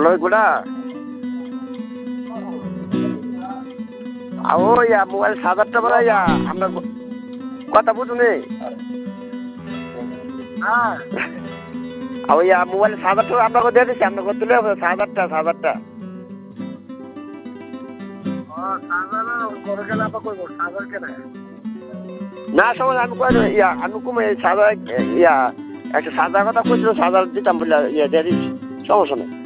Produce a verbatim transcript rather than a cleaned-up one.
hello গুড়া ও ইয়া mobile সাজারটা বলা ইয়া আমরা কথা বুঝুনি হ্যাঁ ইয়া মোবাইল সাজারটা আপনাকে দিয়ে দিচ্ছি আপনাকে তুলে সাজারটা সাজারটা না সময় আমি কই ইয়া আমি কুমে সাজা ইয়া একটা সাজার কথা কইছিল সাজার দিতাম বলে ইয়া দিয়ে দিচ্ছি সমস্যা নেই